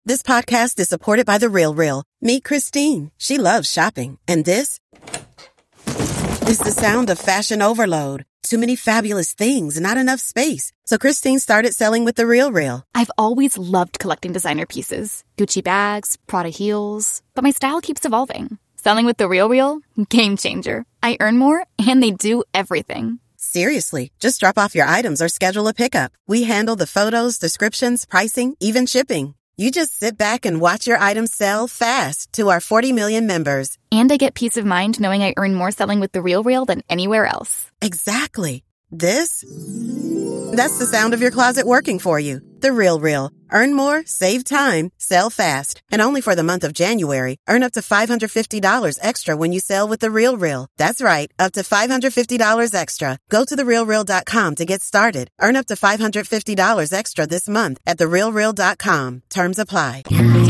This podcast is supported by The RealReal. Meet Christine. She loves shopping. And this is the sound of fashion overload. Too many fabulous things, not enough space. So Christine started selling with The RealReal. I've always loved collecting designer pieces. Gucci bags, Prada heels. But my style keeps evolving. Selling with The RealReal? Game changer. I earn more, and they do everything. Seriously, just drop off your items or schedule a pickup. We handle the photos, descriptions, pricing, even shipping. You just sit back and watch your items sell fast to our 40 million members. And I get peace of mind knowing I earn more selling with The RealReal than anywhere else. Exactly. That's the sound of your closet working for you. The RealReal. Earn more, save time, sell fast. And only for the month of January, earn up to $550 extra when you sell with The RealReal. That's right, up to $550 extra. Go to TheRealReal.com to get started. Earn up to $550 extra this month at TheRealReal.com. Terms apply.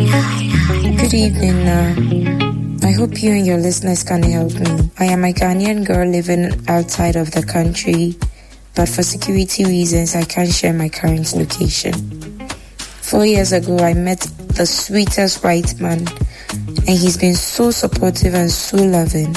Good evening. I hope you and your listeners can help me. I am a Ghanaian girl living outside of the country, but for security reasons, I can't share my current location. 4 years ago, I met the sweetest white man, and he's been so supportive and so loving.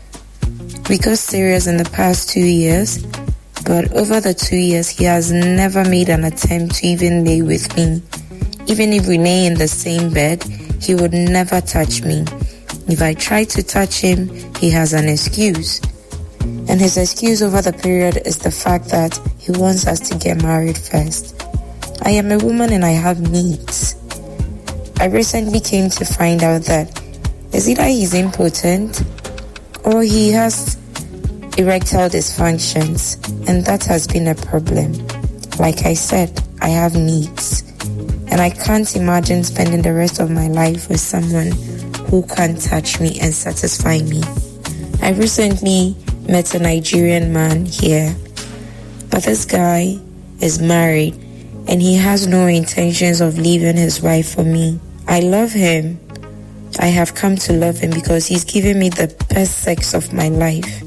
We got serious in the past 2 years, but over the 2 years, he has never made an attempt to even lay with me. Even if we lay in the same bed, he would never touch me. If I try to touch him, he has an excuse. And his excuse over the period is the fact that he wants us to get married first. I am a woman and I have needs. I recently came to find out that it's either he's impotent or he has erectile dysfunctions, and that has been a problem. Like I said, I have needs, and I can't imagine spending the rest of my life with someone who can't touch me and satisfy me. I recently met a Nigerian man here, but this guy is married and he has no intentions of leaving his wife for me. I love him. I have come to love him because he's given me the best sex of my life.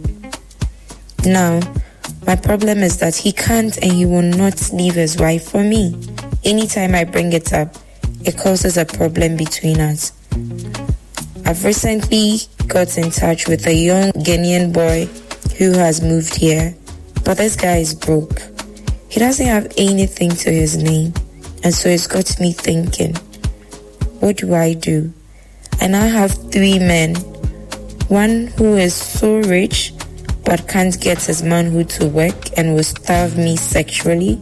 Now, my problem is that he can't and he will not leave his wife for me. Anytime I bring it up, it causes a problem between us. I've recently got in touch with a young Ghanaian boy who has moved here, but this guy is broke. He doesn't have anything to his name, and so it's got me thinking, what do I do? I now have 3 men. One who is so rich but can't get his manhood to work and will starve me sexually.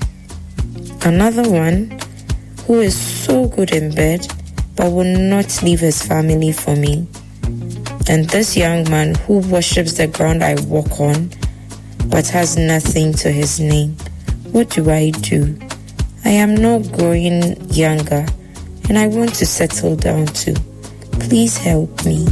Another one who is so good in bed but will not leave his family for me. And this young man who worships the ground I walk on but has nothing to his name. What do I do? I am not growing younger and I want to settle down too. Please help me.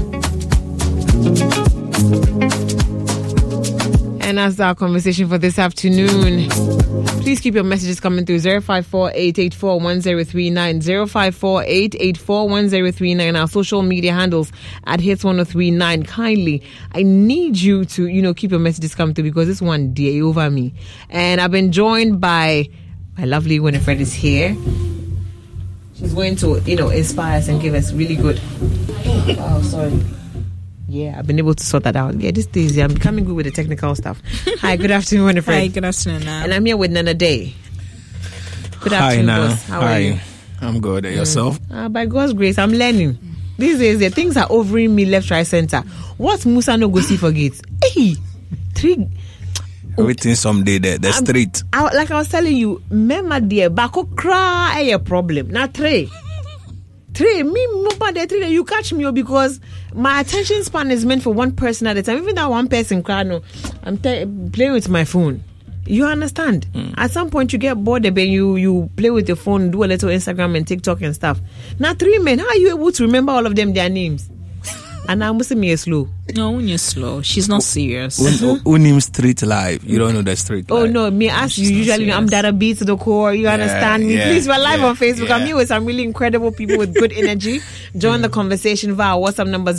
And that's our conversation for this afternoon. Please keep your messages coming through 054-884-1039, 054-884-1039, our social media handles at Hits1039. Kindly, I need you to, keep your messages coming through because this one day over me. And I've been joined by my lovely Winifred is here. She's going to, inspire us and give us really good. Oh, sorry. Yeah, I've been able to sort that out. Yeah, this days I'm becoming good with the technical stuff. Hi, good afternoon, Winifred. Hi, good afternoon. And I'm here with Nana Day. Good afternoon, boss. How are you? I'm good. Yourself? By God's grace, I'm learning. These days, the things are overing me left, right, center. What Musa no go see forget? Hey, 3. Everything someday there. The street. Like I was telling you, remember there, bako cry a problem. Now 3, me mobile there 3. You catch me because my attention span is meant for one person at a time. Even that one person cry, no, I'm playing with my phone. You understand? At some point you get bored and you play with your phone, do a little Instagram and TikTok and stuff. Now 3 men, how are you able to remember all of them their names? And now must me slow. No, when you're slow, she's not serious. Unim street life. You don't know the street life. Oh no, me ask you. Usually, I'm data beat to the core. You understand me? Please, we're live on Facebook. I'm here with some really incredible people with good energy. Join the conversation via WhatsApp number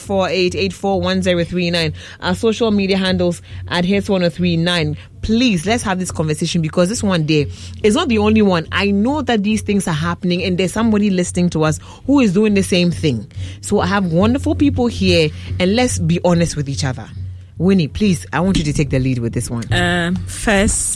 0548841039. Our social media handles at Hits1039. Please, let's have this conversation because this one day is not the only one. I know that these things are happening and there's somebody listening to us who is doing the same thing. So I have wonderful people here and let's be honest with each other. Winnie, please, I want you to take the lead with this one. First,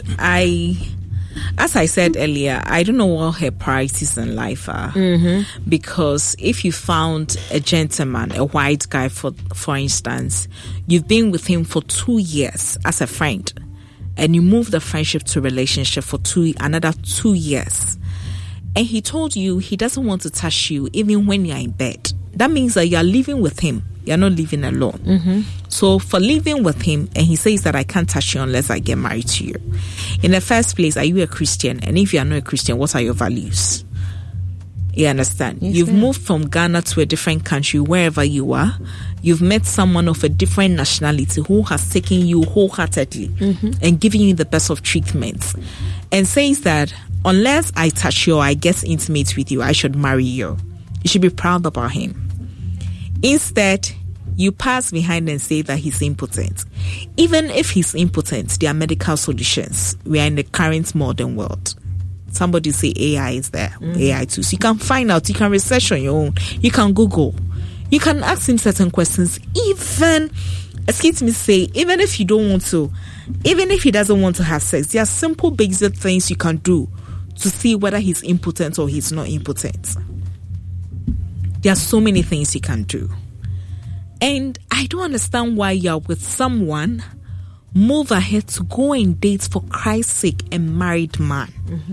as I said earlier, I don't know what her priorities in life are. Because if you found a gentleman, a white guy, for instance, you've been with him for 2 years as a friend, and you move the friendship to relationship for another 2 years, and he told you he doesn't want to touch you even when you're in bed, that means that you're living with him. You're not living alone. So for living with him, and he says that I can't touch you unless I get married to you. In the first place, are you a Christian? And if you are not a Christian, what are your values? You understand? Yes, You've moved from Ghana to a different country, wherever you are. You've met someone of a different nationality who has taken you wholeheartedly and giving you the best of treatments, and says that unless I touch you or I get intimate with you, I should marry you. You should be proud about him. Instead, you pass behind and say that he's impotent. Even if he's impotent, there are medical solutions. We are in the current modern world. Somebody say AI is there, AI too. So you can find out, you can research on your own, you can Google, you can ask him certain questions. Even if you don't want to, even if he doesn't want to have sex, there are simple basic things you can do to see whether he's impotent or he's not impotent. There are so many things you can do. And I don't understand why you're with someone, move ahead to go and date, for Christ's sake, a married man.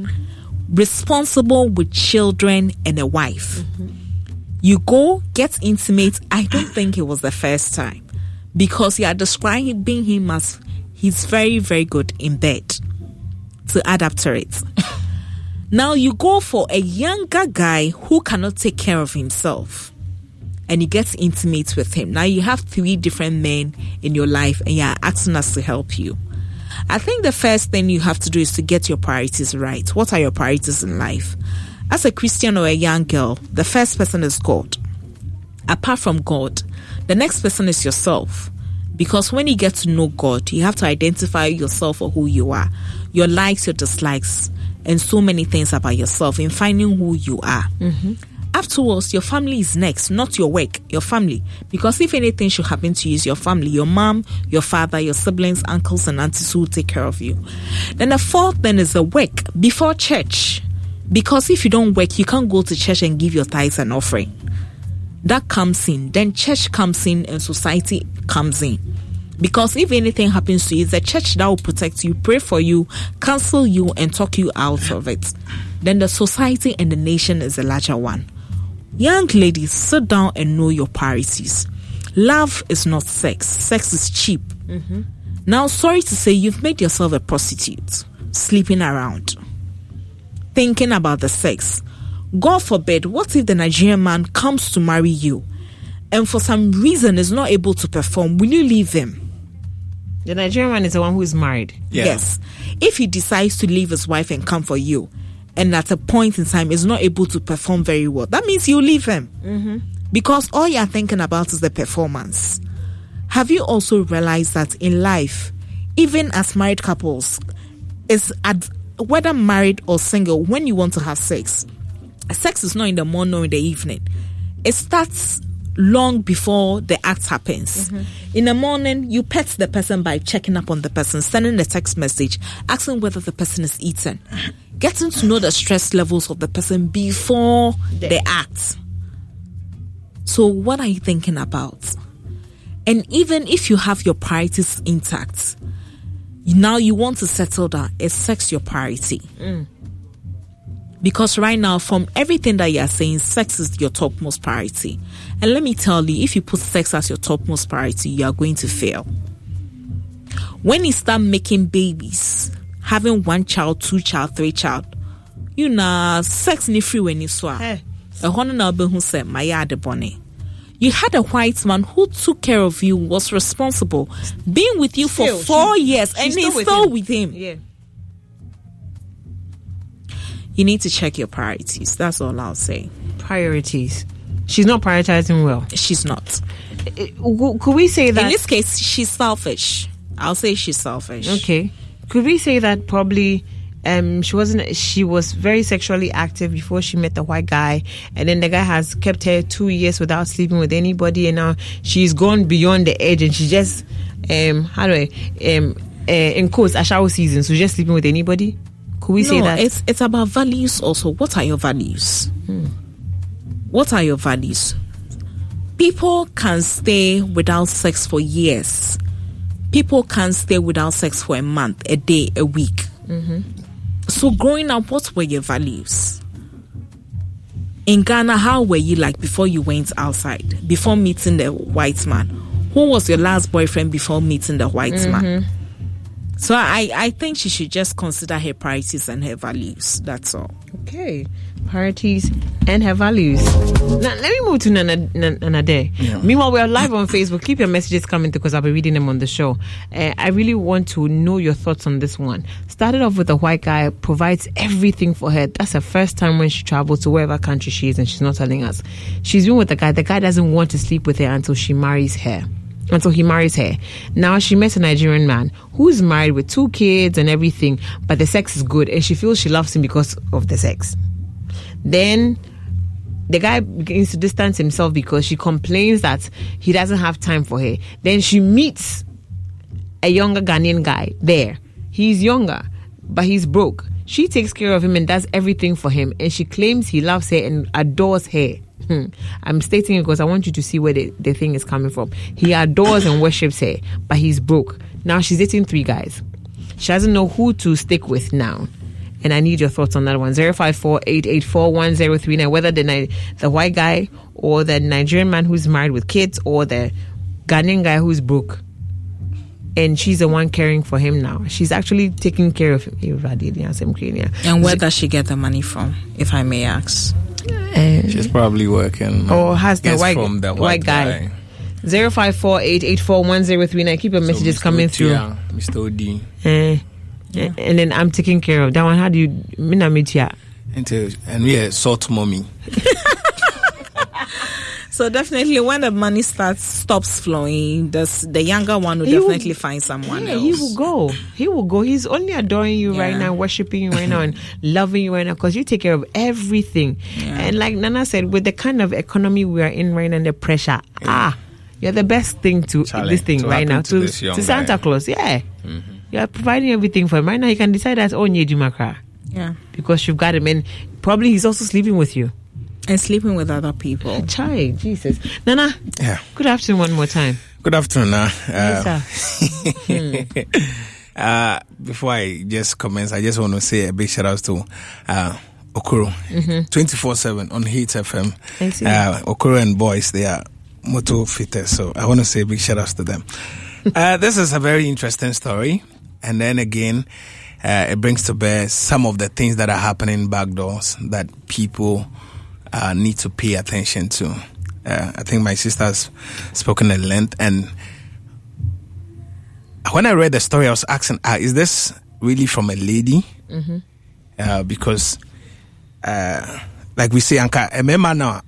Responsible with children and a wife. You go, get intimate. I don't think it was the first time. Because you are describing him as he's very, very good in bed. To adapt to it. Now you go for a younger guy who cannot take care of himself, and you get intimate with him. Now you have 3 different men in your life and you are asking us to help you. I think the first thing you have to do is to get your priorities right. What are your priorities in life? As a Christian or a young girl, the first person is God. Apart from God, the next person is yourself. Because when you get to know God, you have to identify yourself for who you are, your likes, your dislikes, and so many things about yourself in finding who you are. Afterwards, your family is next, not your work, your family. Because if anything should happen to you, it's your family, your mom, your father, your siblings, uncles, and aunties who will take care of you. Then the fourth thing is the work before church. Because if you don't work, you can't go to church and give your tithes and offering. That comes in. Then church comes in and society comes in. Because if anything happens to you, it's the church that will protect you, pray for you, counsel you, and talk you out of it. Then the society and the nation is the larger one. Young ladies, sit down and know your priorities. Love is not sex. Sex is cheap. Now, sorry to say, you've made yourself a prostitute, sleeping around, thinking about the sex. God forbid, what if the Nigerian man comes to marry you and for some reason is not able to perform? Will you leave him? The Nigerian man is the one who is married. Yes. If he decides to leave his wife and come for you, and at a point in time is not able to perform very well, that means you leave him. Because all you're thinking about is the performance. Have you also realized that in life, even as married couples, whether married or single, when you want to have sex is not in the morning or in the evening. It starts long before the act happens. In the morning, you pet the person by checking up on the person, sending a text message, asking whether the person is eaten, getting to know the stress levels of the person before the act. So what are you thinking about? And even if you have your priorities intact, now you want to settle down, is sex your priority? Because right now, from everything that you are saying, sex is your topmost priority. And let me tell you, if you put sex as your topmost priority, you are going to fail. When you start making babies, having 1 child, 2 child, 3 child, you know, sex ni free when you swear. You had a white man who took care of you, was responsible, being with you for 4 years, and he's still with him. Yeah. You need to check your priorities. That's all I'll say. Priorities. She's not prioritizing well. She's not. Could we say that? In this case, she's selfish. I'll say she's selfish. Okay. Could we say that probably she was very sexually active before she met the white guy, and then the guy has kept her 2 years without sleeping with anybody, and now she's gone beyond the edge, and she just in quotes, a shower season, so just sleeping with anybody? Could we say that? It's about values also. What are your values? What are your values? People can stay without sex for years. People can stay without sex for a month, a day, a week. So growing up, what were your values? In Ghana, how were you like before you went outside, before meeting the white man? Who was your last boyfriend before meeting the white man? So I think she should just consider her priorities and her values. That's all. Okay. Priorities and her values. Now, let me move to Nanade. Yeah. Meanwhile, we are live on Facebook. Keep your messages coming because I'll be reading them on the show. I really want to know your thoughts on this one. Started off with a white guy, provides everything for her. That's her first time when she travels to wherever country she is, and she's not telling us. She's been with a guy. The guy doesn't want to sleep with her until he marries her. Now she met a Nigerian man who's married with 2 kids and everything, but the sex is good and she feels she loves him because of the sex. Then the guy begins to distance himself because she complains that he doesn't have time for her. Then she meets a younger Ghanaian guy there. He's younger, but he's broke. She takes care of him and does everything for him, and she claims he loves her and adores her. I'm stating it because I want you to see where the thing is coming from. He adores and worships her, but he's broke. Now she's dating 3 guys. She doesn't know who to stick with now. And I need your thoughts on that one. 054-884-1039. Whether the white guy or the Nigerian man who's married with kids or the Ghanaian guy who's broke. And she's the one caring for him now. She's actually taking care of him. And where does she get the money from, if I may ask? She's probably working. Or has the white guy. 054-884-1039. Keep your messages coming through. Mr. OD. And then I'm taking care of that one. How do you meet ya? And we are sort mommy. So definitely when the money stops flowing, the younger one will definitely find someone else. He will go. He's only adoring you right now, worshiping you right now, and loving you right now because you take care of everything. And like Nana said, with the kind of economy we are in right now and the pressure, you're the best thing to this thing right now. To Santa Claus, you're providing everything for him. Right now he can decide that, because you've got him, and probably he's also sleeping with you. And sleeping with other people. Child, Jesus. Nana, good afternoon one more time. Good afternoon. Yes, Before I just commence, I just want to say a big shout out to Okoro. 24/7 on Heat FM. Okoro and boys, they are moto fitters. So I want to say a big shout out to them. This is a very interesting story. And then again, it brings to bear some of the things that are happening backdoors that people need to pay attention to. I think my sister's spoken at length, and when I read the story, I was asking, is this really from a lady? Because like we say, Anka, a man now,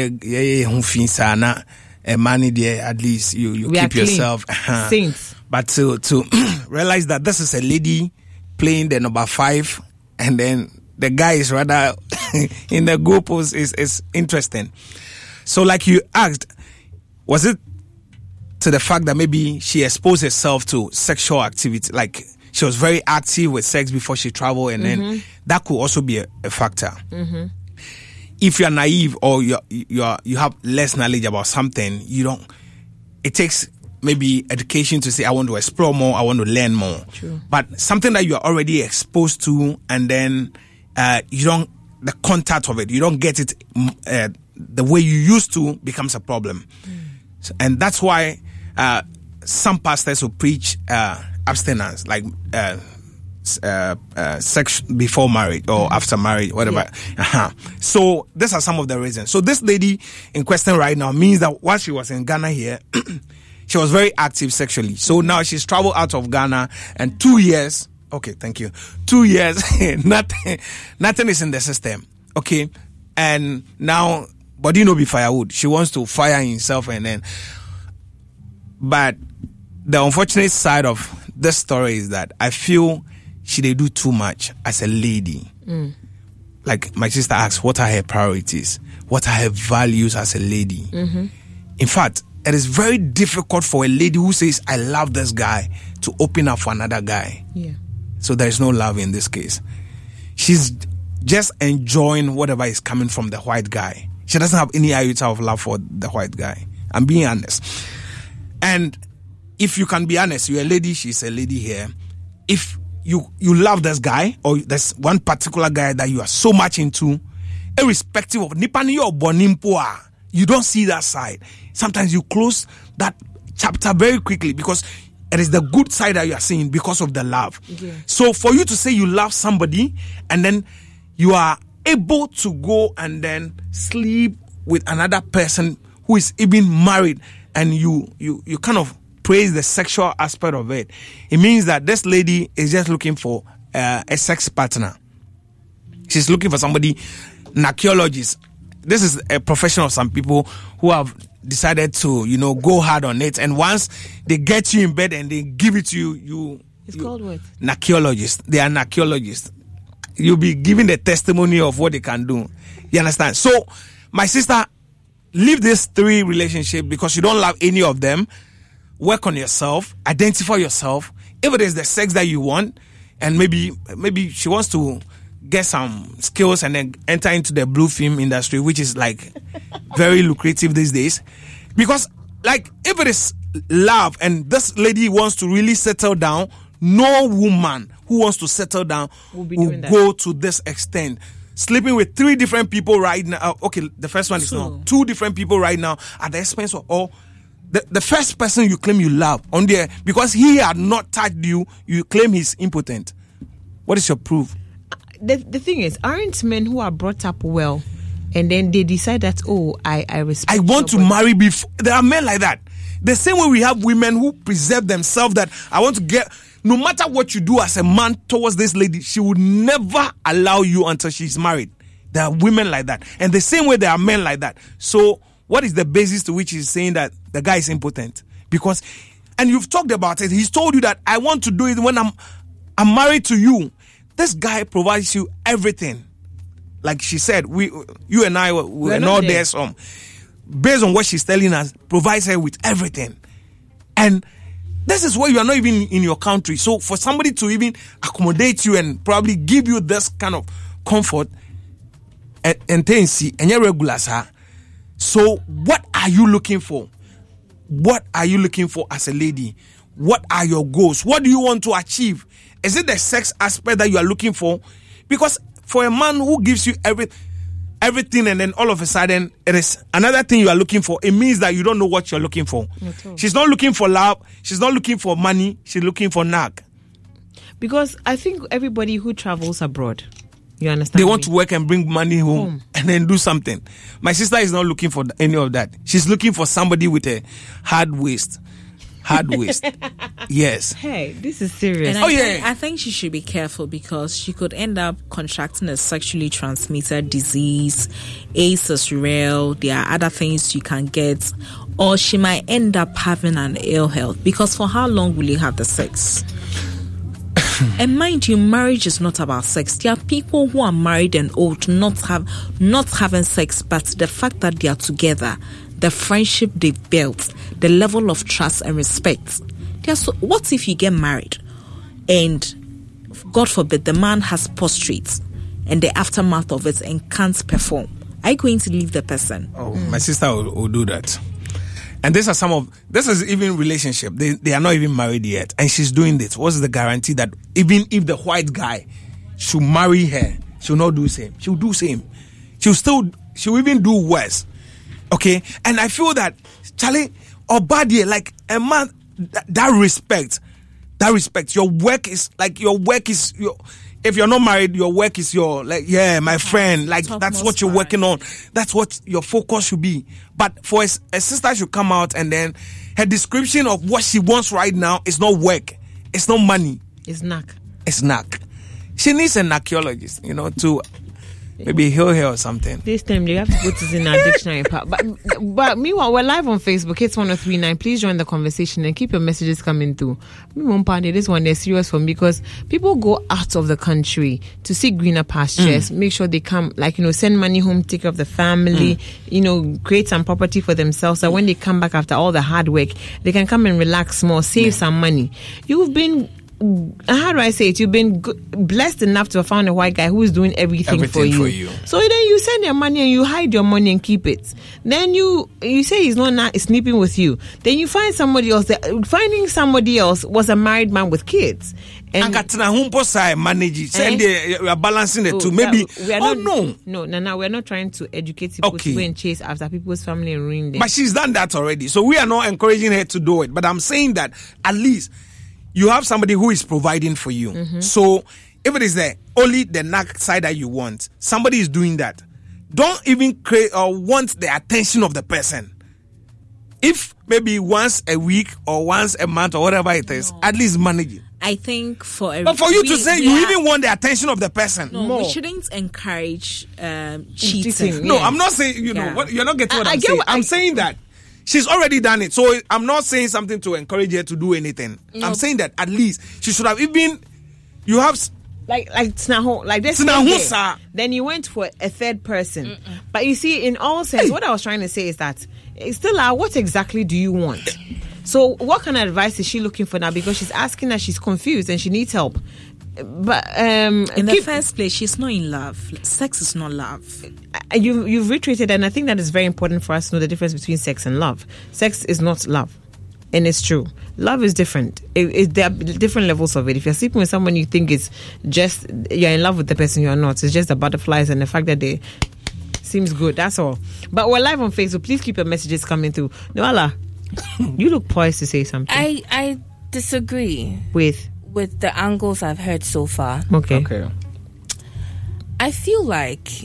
money there, at least you keep yourself. But to realize that this is a lady playing the number 5, and then the guy is rather in the goalpost is interesting. So like you asked, was it to the fact that maybe she exposed herself to sexual activity, like she was very active with sex before she traveled, and then that could also be a factor. If you're naive or you have less knowledge about something, it takes maybe education to say, I want to explore more, I want to learn more. True. But something that you're already exposed to, and then the contact of it, you don't get it the way you used to, becomes a problem. So, and that's why some pastors will preach abstinence, like sex before marriage or after marriage, whatever. Yeah. So these are some of the reasons. So this lady in question right now means that while she was in Ghana here, she was very active sexually. So now she's traveled out of Ghana, and 2 years. Okay, thank you. 2 years, nothing is in the system. Okay, and now body no be firewood. She wants to fire himself, and then. But the unfortunate side of this story is that I feel she did do too much as a lady. Like my sister asked, what are her priorities? What are her values as a lady? In fact, it is very difficult for a lady who says, I love this guy, to open up for another guy. Yeah. So there is no love in this case. She's just enjoying whatever is coming from the white guy. She doesn't have any iota of love for the white guy. I'm being honest. And if you can be honest, you're a lady, she's a lady here. If you love this guy, or there's one particular guy that you are so much into, irrespective of Nipani or Bonimpoa, you don't see that side. Sometimes you close that chapter very quickly because it is the good side that you are seeing because of the love. Yeah. So for you to say you love somebody and then you are able to go and then sleep with another person who is even married, and you kind of praise the sexual aspect of it, it means that this lady is just looking for a sex partner. She's looking for somebody, an archaeologist. This is a profession of some people who have decided to, go hard on it. And once they get you in bed and they give it to you, it's called what? An archaeologist. They are an archaeologist. You'll be giving the testimony of what they can do. You understand? So, my sister, leave these 3 relationships because you don't love any of them. Work on yourself. Identify yourself. If it is the sex that you want, and maybe she wants to get some skills and then enter into the blue film industry, which is like very lucrative these days. Because like if it is love and this lady wants to really settle down, no woman who wants to settle down will go to this extent. Sleeping with 3 different people right now. Okay, the first one is now 2 different people right now at the expense of all. The first person you claim you love on there, because he had not touched you, you claim he's impotent. What is your proof? The thing is, aren't men who are brought up well and then they decide that, I respect, I want to marry before. There are men like that. The same way we have women who preserve themselves, that I want to get, no matter what you do as a man towards this lady, she would never allow you until she's married. There are women like that. And the same way there are men like that. So what is the basis to which he's saying that the guy is impotent? Because, and you've talked about it, he's told you that I want to do it when I'm married to you. This guy provides you everything. Like she said, you and I were not there. Some, based on what she's telling us, provides her with everything. And this is where you are not even in your country. So for somebody to even accommodate you and probably give you this kind of comfort and things, and you're regular, sir. So what are you looking for? What are you looking for as a lady? What are your goals? What do you want to achieve? Is it the sex aspect that you are looking for? Because for a man who gives you everything and then all of a sudden it is another thing you are looking for, it means that you don't know what you're looking for. She's not looking for love. She's not looking for money. She's looking for knack. Because I think everybody who travels abroad, you understand, they want to work and bring money home and then do something. My sister is not looking for any of that. She's looking for somebody with a hard waist. Yes. Hey, this is serious. And I think she should be careful because she could end up contracting a sexually transmitted disease. AIDS is real. There are other things you can get. Or she might end up having an ill health, because for how long will you have the sex? And mind you, marriage is not about sex. There are people who are married and old not having sex, but the fact that they are together, the friendship they've built, the level of trust and respect. What if you get married and, God forbid, the man has prostrate and the aftermath of it and can't perform? Are you going to leave the person? My sister will do that. And this is even relationship. They are not even married yet. And she's doing this. What's the guarantee that even if the white guy should marry her, she'll not do same? She'll do same. She'll even do worse. Okay? And I feel that, Charlie, or bad, like a man, that respect, that respect. Your work is your. If you're not married, your work is your, like, yeah, my friend, like, that's what you're working on. That's what your focus should be. But for a sister should come out and then her description of what she wants right now is not work. It's not money. It's knack. It's knack. She needs an archaeologist, to maybe heal her or something. This time they have to put this in our dictionary. But meanwhile, we're live on Facebook. It's 1039. Please join the conversation and keep your messages coming through. This one is serious for me because people go out of the country to see greener pastures. Make sure they come, send money home, take care of the family, create some property for themselves. So when they come back after all the hard work, they can come and relax more, save some money. You've been, how do I say it? You've been blessed enough to have found a white guy who is doing everything for you. So then you send your money and you hide your money and keep it. Then you say he's not sleeping with you. Then you find somebody else. Finding somebody else was a married man with kids. And manage. We are balancing the two. Maybe. No, we're not trying to educate people to go and chase after people's family and ruin them. But she's done that already. So we are not encouraging her to do it. But I'm saying that at least you have somebody who is providing for you. So if it is only the knack side that you want, somebody is doing that. Don't even create or want the attention of the person. If maybe once a week or once a month or whatever it is, at least manage it. I think but for you to say you even want the attention of the person. No, we shouldn't encourage cheating. No, I'm not saying, you're not getting what I'm saying. I'm saying that she's already done it. So I'm not saying something to encourage her to do anything. No. I'm saying that at least she should have even, you have... Like Snaho, like this. Then you went for a third person. But you see, in all sense, what I was trying to say is that, Stella, what exactly do you want? So what kind of advice is she looking for now? Because she's asking that she's confused and she needs help. But in the first place, she's not in love. Sex is not love. You've reiterated, and I think that is very important for us to know the difference between sex and love. Sex is not love, and it's true. Love is different. There are different levels of it. If you're sleeping with someone you think is just you're in love with the person, you're not. It's just the butterflies and the fact that they seems good. That's all. But we're live on Facebook. Please keep your messages coming through. Noala, you look poised to say something. I disagree with the angles I've heard so far. Okay. I feel like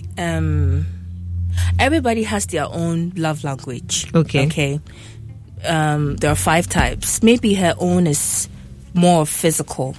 everybody has their own love language. Okay. There are 5 types. Maybe her own is more physical.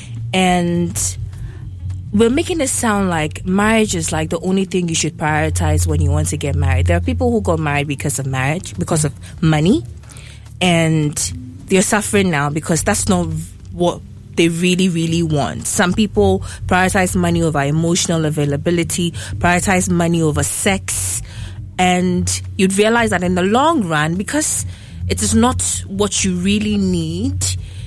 And we're making it sound like marriage is like the only thing you should prioritize when you want to get married. There are people who got married because of marriage, because of money. And they're suffering now because that's not what they really, really want. Some people prioritize money over emotional availability, prioritize money over sex. And you'd realize that in the long run, because it is not what you really need,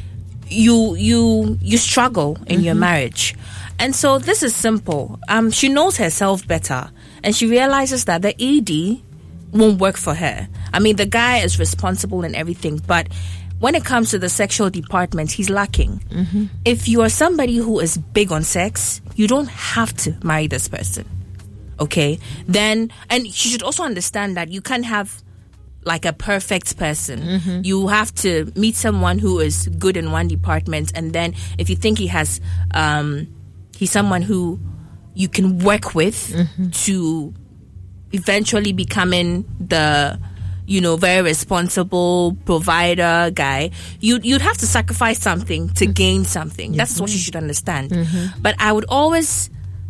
you struggle in your marriage. And so this is simple. She knows herself better, and she realizes that the ED won't work for her. I mean, the guy is responsible and everything, but when it comes to the sexual department, he's lacking. If you are somebody who is big on sex, you don't have to marry this person. Okay? Then, and she should also understand that you can't have like a perfect person. You have to meet someone who is good in one department, and then if you think he has he's someone who you can work with to eventually becoming the very responsible provider guy, you'd have to sacrifice something to gain something. That's what you should understand. But I would always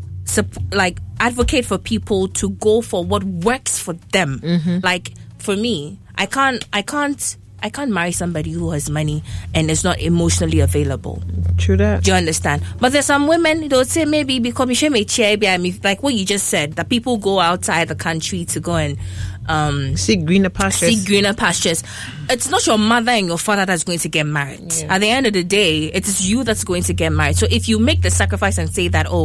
advocate for people to go for what works for them. Like for me, I can't marry somebody who has money and is not emotionally available. True that. Do you understand? But there's some women, they would say maybe because like what you just said, that people go outside the country to go and seek greener pastures. It's not your mother and your father that's going to get married. At the end of the day, it is you that's going to get married. So if you make the sacrifice and say that,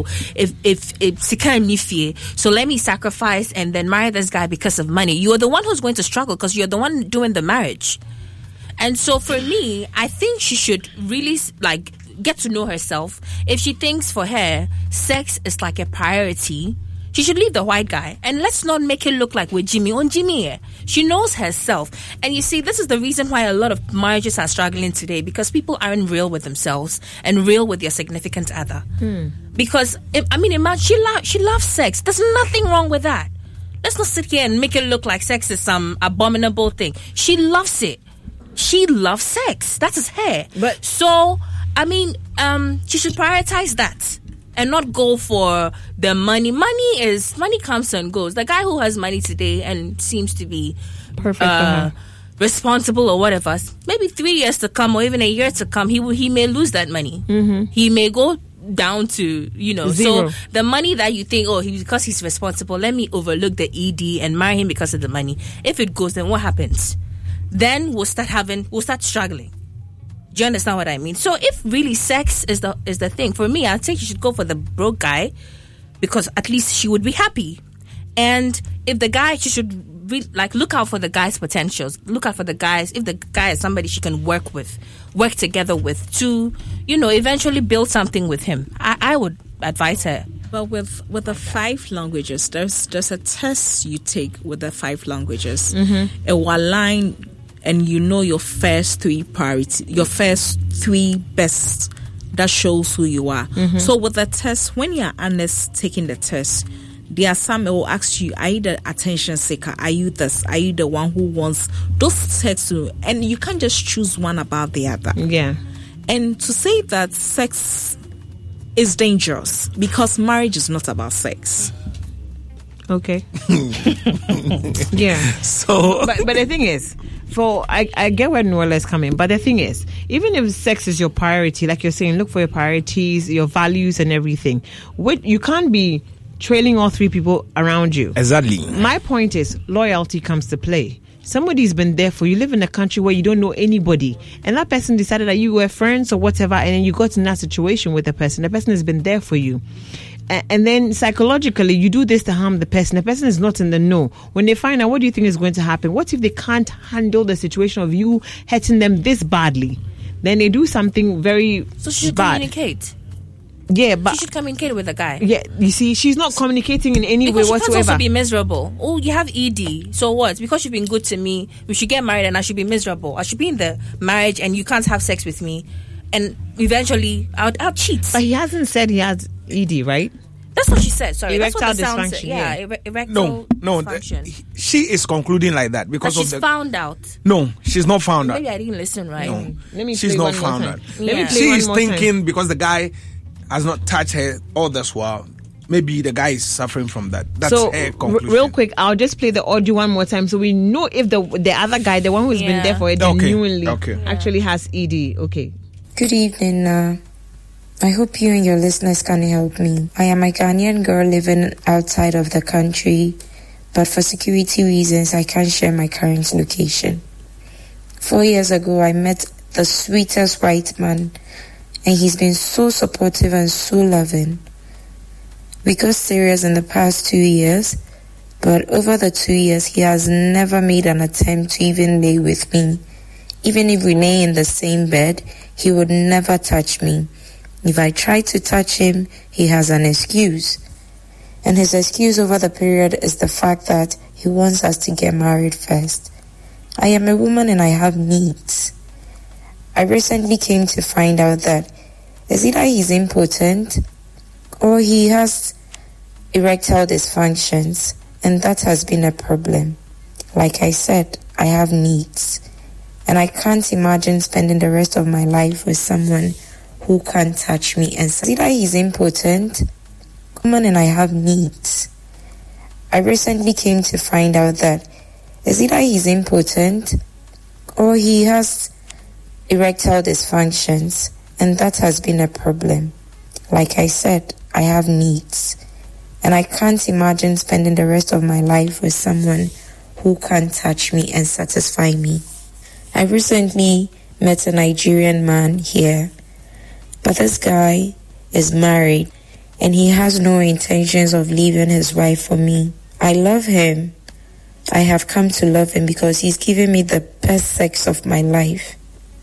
so let me sacrifice and then marry this guy because of money, you're the one who's going to struggle because you're the one doing the marriage. And so for me, I think she should really get to know herself. If she thinks for her sex is like a priority, she should leave the white guy. And let's not make it look like we're Jimmy on Jimmy here. She knows herself. And you see, this is the reason why a lot of marriages are struggling today, because people aren't real with themselves and real with their significant other. Because, I mean, imagine, she loves sex. There's nothing wrong with that. Let's not sit here and make it look like sex is some abominable thing. She loves it. She loves sex. That is her. But so, I mean, she should prioritize that and not go for the money. Money comes and goes. The guy who has money today and seems to be perfect for her, responsible or whatever, maybe 3 years to come or even a year to come, he may lose that money. He may go down to, zero. So the money that you think, because he's responsible, let me overlook the ED and marry him because of the money. If it goes, then what happens? Then we'll start struggling. Do you understand what I mean? So if really sex is the thing, for me, I think you should go for the broke guy, because at least she would be happy. And if the guy, she should look out for the guy's potentials. Look out for the guys. If the guy is somebody she can work together with to, eventually build something with him. I would advise her. But with the 5 languages, there's a test you take with the 5 languages. It will align, and your first 3 priorities, your first 3 best. That shows who you are. So with the test, when you're honest taking the test, there are some that will ask you, are you the attention seeker? Are you this? Are you the one who wants those tests? And you can't just choose one above the other. Yeah. And to say that sex is dangerous, because marriage is not about sex. Okay. Yeah. So, but the thing is, I get where Noella is coming, but the thing is, even if sex is your priority, like you're saying, look for your priorities, your values, and everything. You can't be trailing all 3 people around you. Exactly. My point is, loyalty comes to play. Somebody's been there for you. You live in a country where you don't know anybody, and that person decided that you were friends or whatever, and then you got in that situation with the person. The person has been there for you. And then psychologically, you do this to harm the person. The person is not in the know. When they find out, what do you think is going to happen? What if they can't handle the situation of you hurting them this badly? Then they do something very bad. So she should communicate. Yeah, but she should communicate with the guy. Yeah, you see, she's not communicating in any way whatsoever. Because she can't also be miserable. Oh, you have ED. So what? Because you've been good to me, we should get married and I should be miserable. I should be in the marriage and you can't have sex with me. And eventually, I'll cheat. But he hasn't said he has ED, right? That's what she said. Sorry, erectile that's what dysfunction. Said. Yeah, erectile dysfunction. She is concluding like that because she's found out. No, she's not found out. Maybe I didn't listen right. No, she's not found out. She is thinking because the guy has not touched her all this while. Maybe the guy is suffering from that. That's her conclusion. Real quick, I'll just play the audio one more time so we know if the other guy, the one who's been there for it, genuinely actually has ED. Okay. Good evening. I hope you and your listeners can help me. I am a Ghanaian girl living outside of the country, but for security reasons, I can't share my current location. 4 years ago, I met the sweetest white man, and he's been so supportive and so loving. We got serious in the past 2 years, but over the 2 years, he has never made an attempt to even lay with me. Even if we lay in the same bed, he would never touch me. If I try to touch him, he has an excuse. And his excuse over the period is the fact that he wants us to get married first. I am a woman and I have needs. I recently came to find out that it's either he's impotent or he has erectile dysfunctions, and that has been a problem. Like I said, I have needs. And I can't imagine spending the rest of my life with someone who can't touch me. And so either he's impotent, and I have needs. I recently came to find out that it's either he's impotent or he has erectile dysfunctions, and that has been a problem. Like I said, I have needs. And I can't imagine spending the rest of my life with someone who can't touch me and satisfy me. I recently met a Nigerian man here, but this guy is married and he has no intentions of leaving his wife for me. I love him. I have come to love him because he's given me the best sex of my life.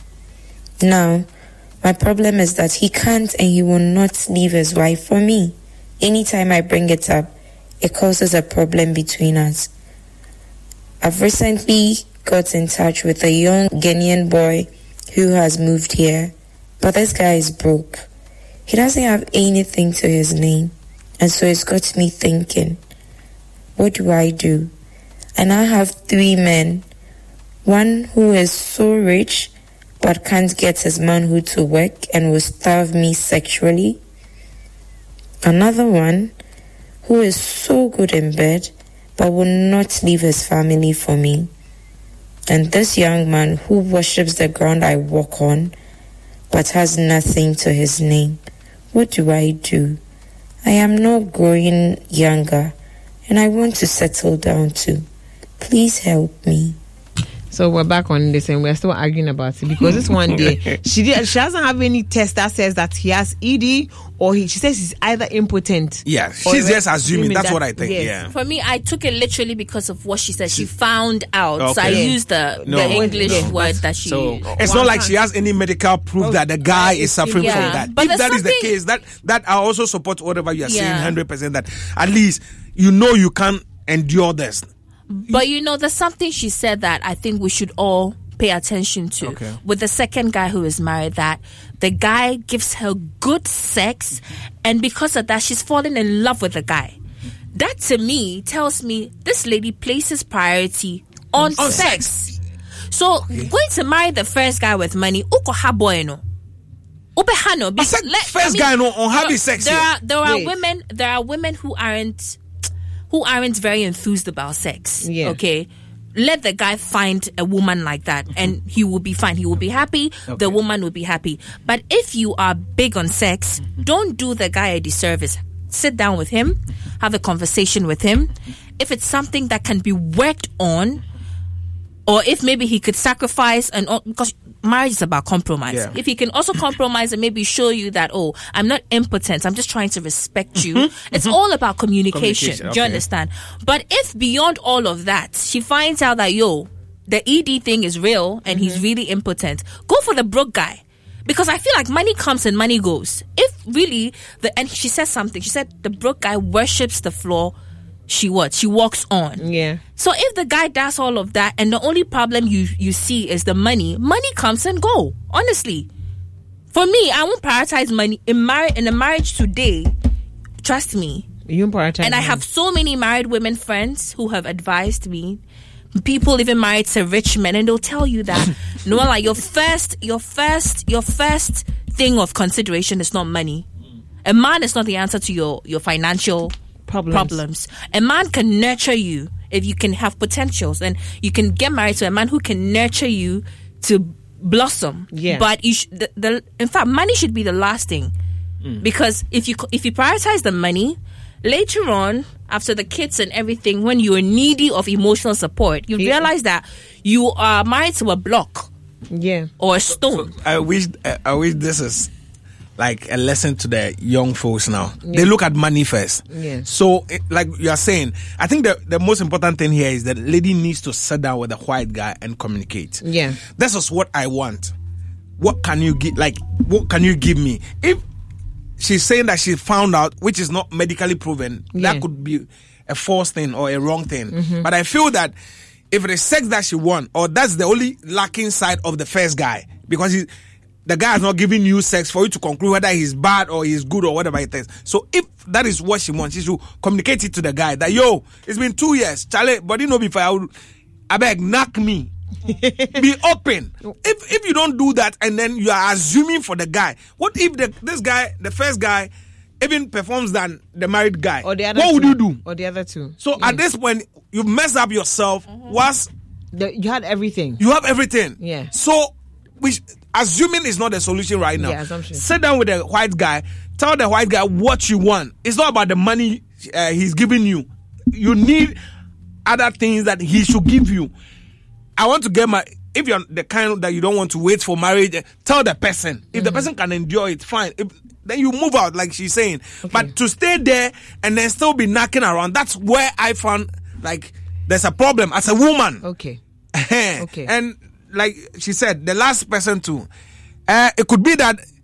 Now, my problem is that he can't and he will not leave his wife for me. Anytime I bring it up, it causes a problem between us. I've recently got in touch with a young Ghanaian boy who has moved here, but this guy is broke. He doesn't have anything to his name, and so it's got me thinking, what do I do? And I have 3 men, one who is so rich but can't get his manhood to work and will starve me sexually. Another one who is so good in bed but will not leave his family for me. And this young man who worships the ground I walk on but has nothing to his name. What do I do? I am not growing younger and I want to settle down too. Please help me. So we're back on this and we're still arguing about it because this one day she doesn't have any test that says that he has ED or she says he's either impotent. Yeah, she's just assuming. That's what I think. Yes. Yeah. For me, I took it literally because of what she said. She found out. Okay. So I used the English word that she. So it's not like she has any medical proof that the guy is suffering from that. But if that is the case, that I also support whatever you are saying 100%. That at least you can endure this. But there's something she said that I think we should all pay attention to. Okay. With the second guy who is married, that the guy gives her good sex, and because of that, she's fallen in love with the guy. That to me tells me this lady places priority on sex. So going to marry the first guy with money, first guy on having sex. There are women who aren't very enthused about sex. Yeah. Okay. Let the guy find a woman like that and he will be fine. He will be happy. Okay. The woman will be happy. But if you are big on sex, don't do the guy a disservice. Sit down with him, have a conversation with him. If it's something that can be worked on, or if maybe he could sacrifice, because marriage is about compromise. Yeah. If he can also compromise and maybe show you that, I'm not impotent, I'm just trying to respect you. It's all about communication. Okay. Do you understand? But if beyond all of that, she finds out that, the ED thing is real and he's really impotent, go for the broke guy. Because I feel like money comes and money goes. If really, and she said something, she said the broke guy worships the floor she walks on. Yeah. So if the guy does all of that and the only problem you see is the money comes and go. Honestly. For me, I won't prioritize money in a marriage today. Trust me. You won't prioritize. And I have so many married women friends who have advised me. People even married to rich men, and they'll tell you that like your first thing of consideration is not money. A man is not the answer to your financial problems. A man can nurture you if you can have potentials, and you can get married to a man who can nurture you to blossom. Yeah. But in fact, money should be the last thing, because if you prioritize the money, later on, after the kids and everything, when you are needy of emotional support, you realize that you are married to a block, or a stone. So I wish this is like a lesson to the young folks now. Yeah. They look at money first. Yeah. So, like you are saying, I think the most important thing here is that the lady needs to sit down with the white guy and communicate. Yeah. This is what I want. What can you give? What can you give me? If she's saying that she found out, which is not medically proven, that could be a false thing or a wrong thing. Mm-hmm. But I feel that if it is sex that she wants, or that's the only lacking side of the first guy, because the guy is not giving you sex for you to conclude whether he's bad or he's good or whatever it is. So if that is what she wants, she should communicate it to the guy that, it's been 2 years. Charlie, but before I beg, knock me. Be open. If you don't do that and then you are assuming for the guy, what if the first guy, even performs than the married guy? Or the other what would you do? Or the other two. So at this point, you mess up yourself. You had everything. You have everything. Yeah. So, assuming is not the solution right now. Yeah, assumption. Sit down with the white guy. Tell the white guy what you want. It's not about the money he's giving you. You need other things that he should give you. I want to get if you're the kind that you don't want to wait for marriage, tell the person. If the person can endure it, fine. Then you move out, like she's saying. Okay. But to stay there and then still be knocking around, that's where I found there's a problem as a woman. Okay. Okay. And like she said, the last person too. It could be that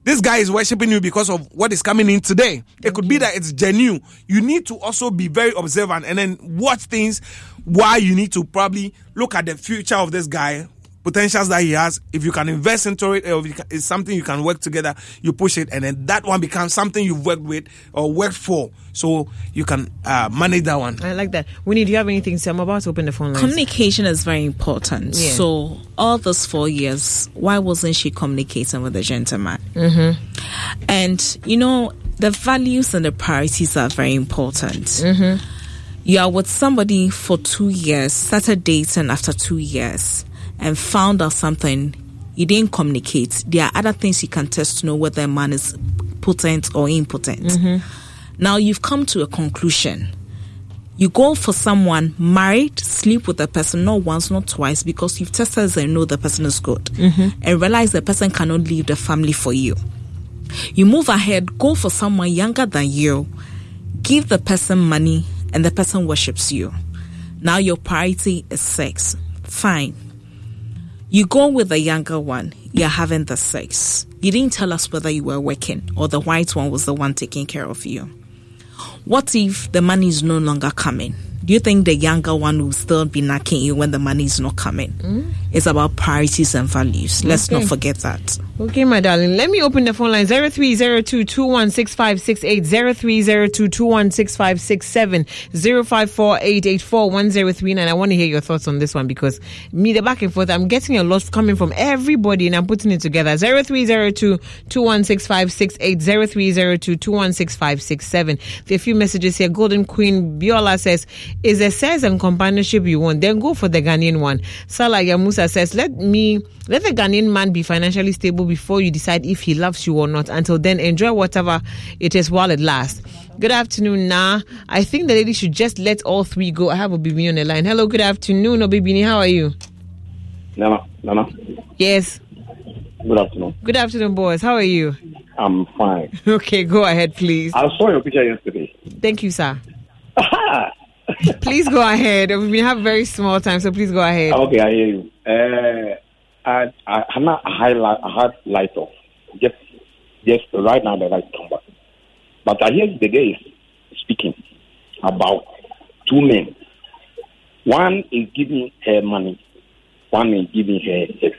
this guy is worshiping you because of what is coming in today. It could be that it's genuine. You need to also be very observant and then watch things while you need to probably look at the future of this guy, potentials that he has. If you can invest into it, or if it's something you can work together, you push it, and then that one becomes something you've worked with or worked for. So you can manage that one. I like that. Winnie, do you have anything to say? I'm about to open the phone lines. Communication is very important. Yeah. So all those 4 years, why wasn't she communicating with the gentleman? Mm-hmm. And, you know, the values and the priorities are very important. Mm-hmm. You are with somebody for 2 years, started dating after 2 years, and found out something, you didn't communicate. There are other things you can test to know whether a man is potent or impotent. Mm-hmm. Now you've come to a conclusion. You go for someone married, sleep with the person not once, not twice, because you've tested and know the person is good, mm-hmm. and realize the person cannot leave the family for you. You move ahead, go for someone younger than you, give the person money, and the person worships you. Now your priority is sex. Fine. You go with the younger one, you're having the sex. You didn't tell us whether you were working or the white one was the one taking care of you. What if the money is no longer coming? Do you think the younger one will still be knocking you when the money is not coming? It's about priorities and values. Let's not forget that. Okay, my darling. Let me open the phone line. 0302-216568, 0302-216567, 0548841039. I want to hear your thoughts on this one because me, the back and forth, I'm getting a lot coming from everybody and I'm putting it together. 0302-216568, 0302-216567. There are a few messages here. Golden Queen Biola says, is a sex and companionship you want, then go for the Ghanaian one. Salah Yamusa says, let the Ghanaian man be financially stable before you decide if he loves you or not. Until then, enjoy whatever it is while it lasts. Good afternoon, Nah. I think the lady should just let all three go. I have Obibini on the line. Hello, good afternoon, Obibini. How are you? Nana. Yes. Good afternoon. Good afternoon, boys. How are you? I'm fine. Okay, go ahead, please. I saw your picture yesterday. Thank you, sir. Please go ahead. We have very small time, so please go ahead. Okay, I hear you. I had light off. Just right now the light come back. But I hear the guy is speaking about two men. One is giving her money. One is giving her sex.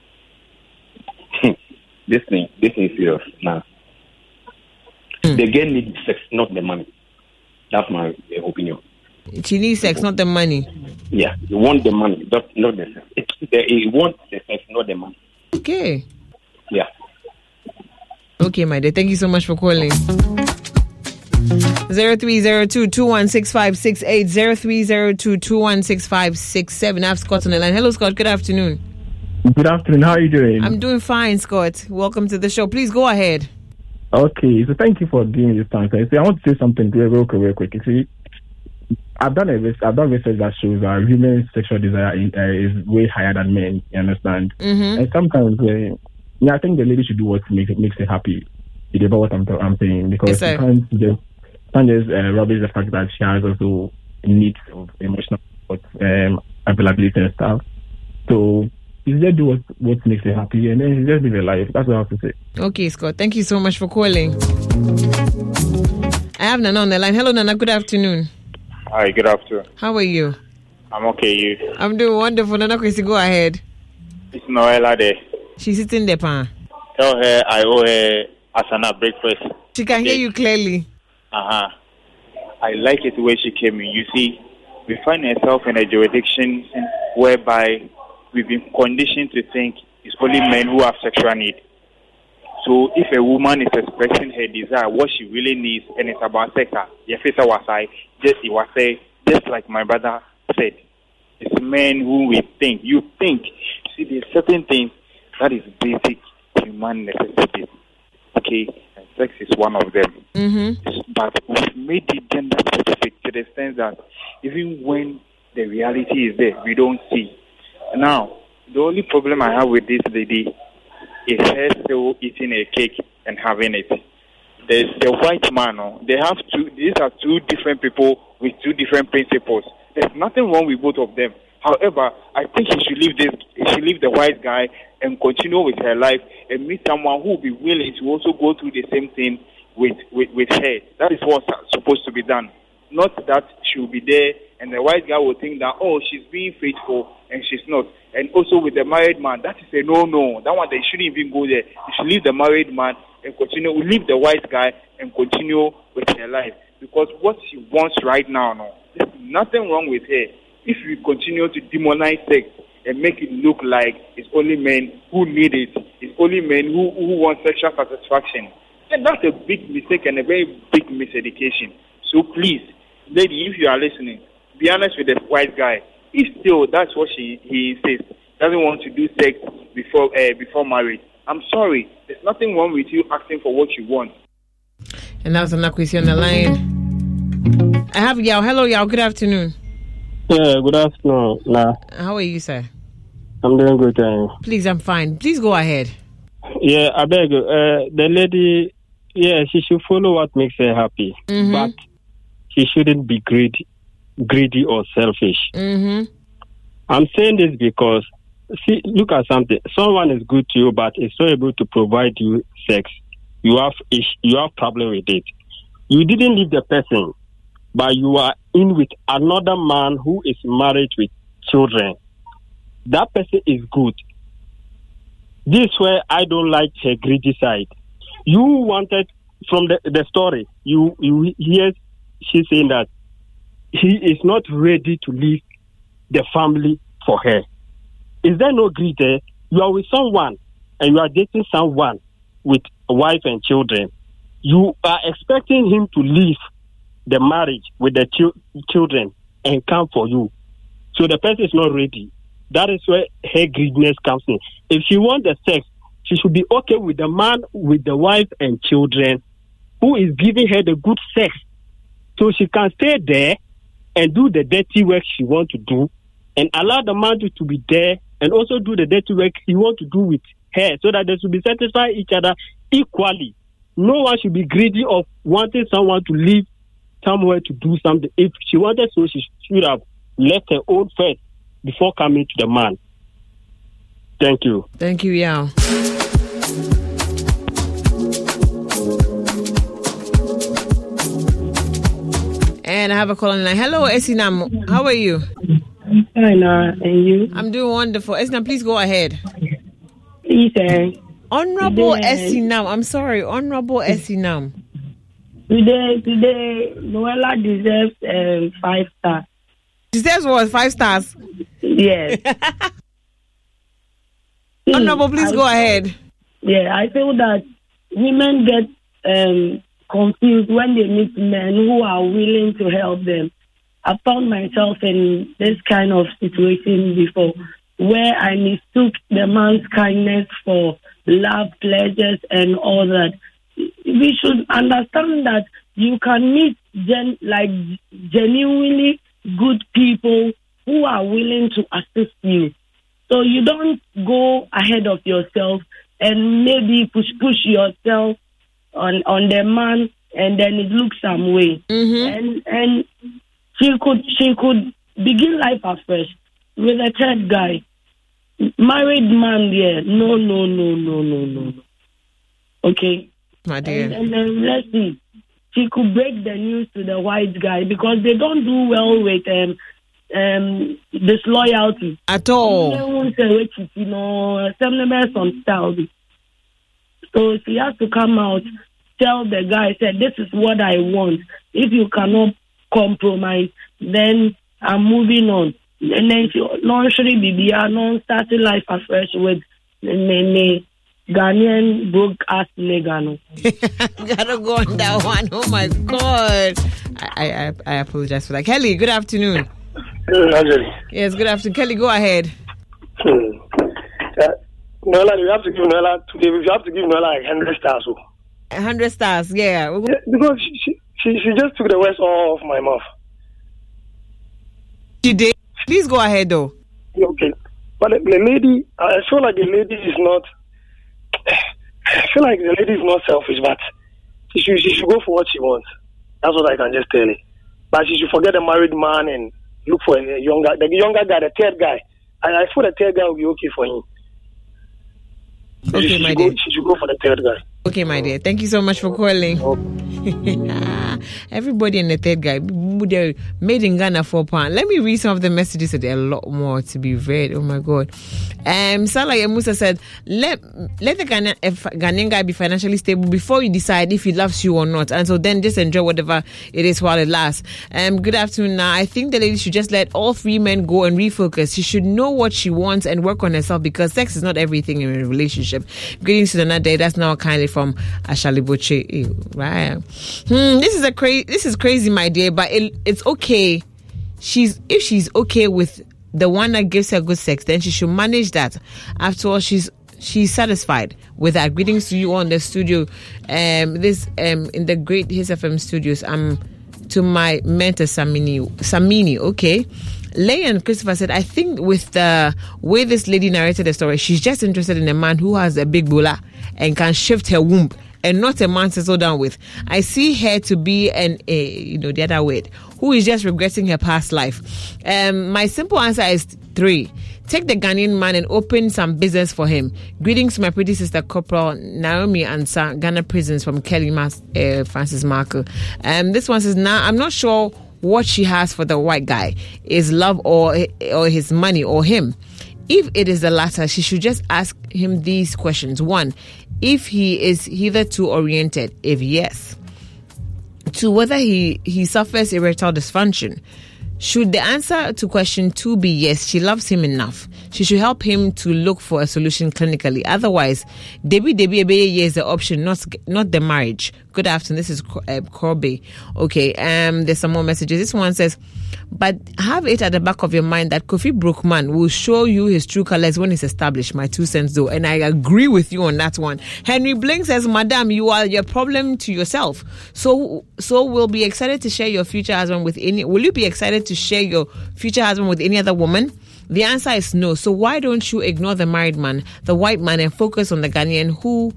This thing is serious now. The girl needs sex, not the money. That's my opinion. She needs sex, not the money. Yeah, you want the money, not the sex. You want the sex, not the money. Okay. Yeah. Okay, my dear. Thank you so much for calling. 0302-216568, 0302-216567. I have Scott on the line. Hello, Scott. Good afternoon. Good afternoon. How are you doing? I'm doing fine, Scott. Welcome to the show. Please go ahead. Okay, so thank you for giving me this time. I want to say something real quick. You see, I've done research that shows that women's sexual desire is way higher than men. You understand? Mm-hmm. And sometimes, I think the lady should do what makes her happy. You know what I'm saying? Because you can't just rubbish the fact that she has also needs of emotional support, availability and stuff. So you just do what makes her happy, and then you just live your life. That's what I have to say. Okay, Scott. Thank you so much for calling. I have Nana on the line. Hello, Nana. Good afternoon. Hi, good afternoon. How are you? I'm okay, you? I'm doing wonderful. Nana Kwesi, go ahead. It's Noella there. She's sitting there, pa. Tell her I owe her asana breakfast. She can hear you clearly. I like it the way she came in. You see, we find ourselves in a jurisdiction whereby we've been conditioned to think it's only men who have sexual need. So if a woman is expressing her desire, what she really needs, and it's about sex, just like my brother said, it's men who we think. You think. See, there's certain things that is basic human necessities. Okay, and sex is one of them. Mm-hmm. But we've made it gender specific to the sense that even when the reality is there, we don't see. Now, the only problem I have with this lady is her still eating a cake and having it. There's the white man. These are two different people with two different principles. There's nothing wrong with both of them. However, I think she should leave the white guy and continue with her life and meet someone who will be willing to also go through the same thing with her. That is what's supposed to be done. Not that she will be there and the white guy will think that, oh, she's being faithful and she's not. And also with the married man, that is a no. That one, they shouldn't even go there. You should leave the married man and continue, leave the white guy and continue with her life. Because what she wants right now, there's nothing wrong with her. If we continue to demonize sex and make it look like it's only men who need it, it's only men who want sexual satisfaction, then that's a big mistake and a very big miseducation. So please, lady, if you are listening, be honest with the white guy. If still that's what he insists, doesn't want to do sex before marriage, I'm sorry. There's nothing wrong with you asking for what you want. And that was Anakwisi on the line. I have Yao. Hello, Yao. Good afternoon. Yeah, good afternoon. Nah. How are you, sir? I'm doing good. Please, I'm fine. Please go ahead. Yeah, I beg you. The lady, she should follow what makes her happy. Mm-hmm. But she shouldn't be greedy or selfish. Mm-hmm. I'm saying this because, see, look at something. Someone is good to you, but is not able to provide you sex. You have problem with it. You didn't leave the person, but you are in with another man who is married with children. That person is good. This is where I don't like her greedy side. You wanted from the story. You hear she saying that he is not ready to leave the family for her. Is there no greed there? You are with someone and you are dating someone with a wife and children. You are expecting him to leave the marriage with the children and come for you. So the person is not ready. That is where her greediness comes in. If she wants the sex, she should be okay with the man with the wife and children who is giving her the good sex. So she can stay there and do the dirty work she wants to do and allow the man to be there and also do the dirty work he wants to do with her so that they should be satisfy each other equally. No one should be greedy of wanting someone to leave somewhere to do something. If she wanted so, she should have left her own first before coming to the man. Thank you. Thank you, Yao. And I have a call on the line. Hello, Esinam. How are you? Fine, and you? I'm doing wonderful. Esinam, please go ahead. Please, Honorable Esinam. I'm sorry, Honorable Esinam. Today, Noella deserves 5 stars. Deserves what? 5 stars? Yes. Honorable, please go ahead. Yeah, I feel that women get confused when they meet men who are willing to help them. I found myself in this kind of situation before where I mistook the man's kindness for love, pleasures, and all that. We should understand that you can meet genuinely good people who are willing to assist you. So you don't go ahead of yourself and maybe push yourself on the man, and then it looks some way. Mm-hmm. And she could begin life afresh with a third guy, married man. Yeah, no. Okay, my dear. And then let's see. She could break the news to the white guy because they don't do well with disloyalty at all. So she has to come out, tell the guy, say, this is what I want. If you cannot compromise, then I'm moving on. And then she starting life afresh with Ghanaian broke ass nigga. Gotta go on that one. Oh my God. I apologize for that. Kelly, good afternoon. Yes, good afternoon. Kelly, go ahead. Noella, we have to give Noella today. We have to give Noella 100 stars. 100 stars, yeah. Because she just took the words off my mouth. She did. Please go ahead, though. Okay, but the lady, I feel like the lady is not. I feel like the lady is not selfish, but she should go for what she wants. That's what I can just tell you. But she should forget the married man and look for the younger guy, the third guy. And I thought the third guy will be okay for him. Okay, my dear. She should go for the third guy. Okay, my dear. Thank you so much for calling. Everybody and the third guy, they're made in Ghana £4. Let me read some of the messages. There are a lot more to be read. Oh my God. Salah Musa said, let the Ghanaian guy be financially stable before you decide if he loves you or not. And so then just enjoy whatever it is while it lasts. Good afternoon. Now, I think the lady should just let all three men go and refocus. She should know what she wants and work on herself, because sex is not everything in a relationship. Greetings to another day. That's now kindly from Ashaliboche. Right. This is crazy, my dear, but it's okay. If she's okay with the one that gives her good sex, then she should manage that. After all, she's satisfied with that. Greetings to you on the studio. In the great His FM studios. To my mentor Samini. Okay. Leigh and Christopher said, I think with the way this lady narrated the story, she's just interested in a man who has a big bola and can shift her womb, and not a man to settle down with. I see her to be the other word, who is just regretting her past life. My simple answer is 3. Take the Ghanaian man and open some business for him. Greetings to my pretty sister Corporal Naomi and Ghana Prisons from Kelly Francis Markle. This one says, now I'm not sure what she has for the white guy, is love or his money or him. If it is the latter, she should just ask him these questions. 1, if he is hitherto oriented. If yes. 2, whether he suffers erectile dysfunction. Should the answer to question 2 be yes, she loves him enough, she should help him to look for a solution clinically. Otherwise, Debbie is the option, not the marriage. Good afternoon. This is Corby. Okay, there's some more messages. This one says, but have it at the back of your mind that Kofi Brookman will show you his true colors when he's established. My 2 cents though, and I agree with you on that one. Henry Blink says, Madam, you are your problem to yourself. So we'll be excited to share your future husband with any. Will you be excited to share your future husband with any other woman? The answer is no. So why don't you ignore the married man, the white man, and focus on the Ghanaian who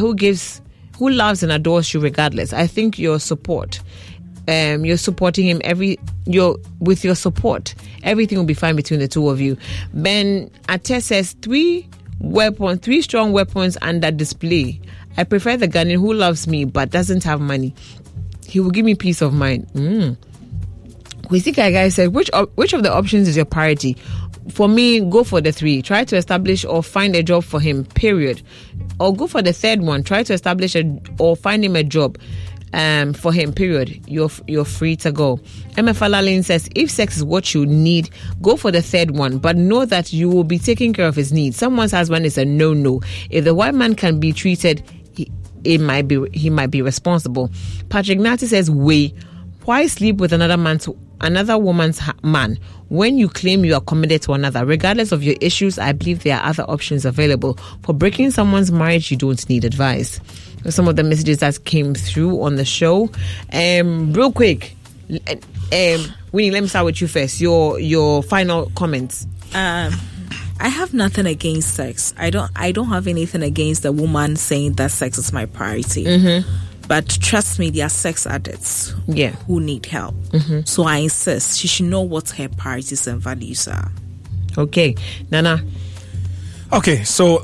loves and adores you regardless? I think your support. You're supporting him with your support, everything will be fine between the two of you. Ben Ate says 3 strong weapons under display. I prefer the Ghanaian who loves me but doesn't have money. He will give me peace of mind. Kwisika guy said, which of the options is your priority? For me, go for the 3. Try to establish or find a job for him, period. Or go for the 3rd one. Try to establish or find him a job for him, period. You're free to go. Emma Falalin says, if sex is what you need, go for the 3rd one, but know that you will be taking care of his needs. Someone's husband is a no. If the white man can be treated, he might be responsible. Patrick Nati says, why sleep with another woman's man when you claim you are committed to another? Regardless of your issues, I believe there are other options available. For breaking someone's marriage, you don't need advice. Some of the messages that came through on the show. Real quick, Winnie, let me start with you first. Your final comments. I have nothing against sex. I don't have anything against the woman saying that sex is my priority. Mm-hmm. But trust me, there are sex addicts who need help. Mm-hmm. So I insist she should know what her priorities and values are. Okay. Nana? Okay, so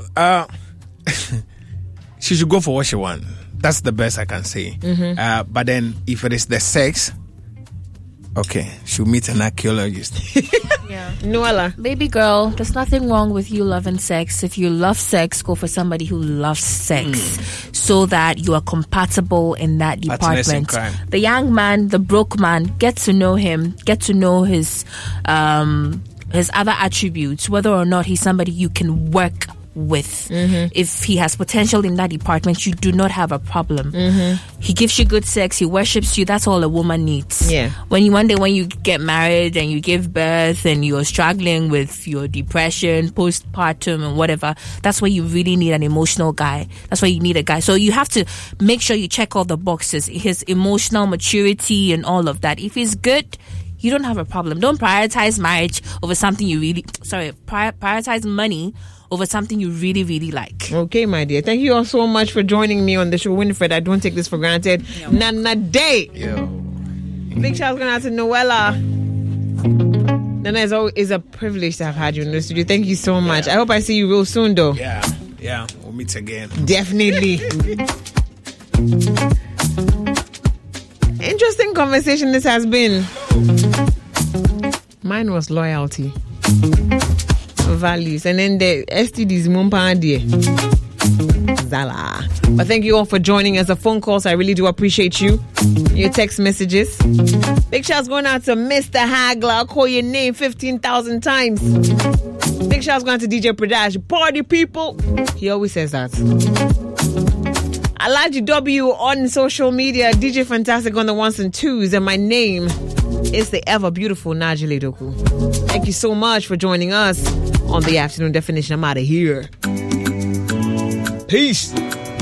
she should go for what she wants. That's the best I can say. Mm-hmm. But then if it is the sex, okay, she'll meet an archaeologist. Yeah. Noella. Baby girl, there's nothing wrong with you loving sex. If you love sex, go for somebody who loves sex so that you are compatible in that department. The young man, the broke man, get to know him, get to know his other attributes, whether or not he's somebody you can work with. Mm-hmm. If he has potential in that department, you do not have a problem. Mm-hmm. He gives you good sex, he worships you. That's all a woman needs. Yeah. One day when you get married and you give birth and you're struggling with your depression, postpartum and whatever, that's where you really need an emotional guy. That's why you need a guy. So you have to make sure you check all the boxes, his emotional maturity and all of that. If he's good, you don't have a problem. Don't prioritize marriage over something prioritize money over something you really, really like. Okay, my dear. Thank you all so much for joining me on the show. Winifred, I don't take this for granted. Nana Day. Yo. Big shout out to Noella. Nana, it's a privilege to have had you in the studio. Thank you so much. I hope I see you real soon, though. Yeah, we'll meet again. Definitely. Interesting conversation this has been. Mine was loyalty, values, and then the STDs, Zala. But thank you all for joining us. The phone calls, I really do appreciate you. Your text messages. Big shouts going out to Mr. Hagler. I'll call your name 15,000 times. Big shouts going out to DJ Pradash. Party people. He always says that. Alaji W on social media. DJ Fantastic on the ones and twos. And my name is the ever beautiful Najile Doku. Thank you so much for joining us on the Afternoon Definition. I'm out of here. Peace.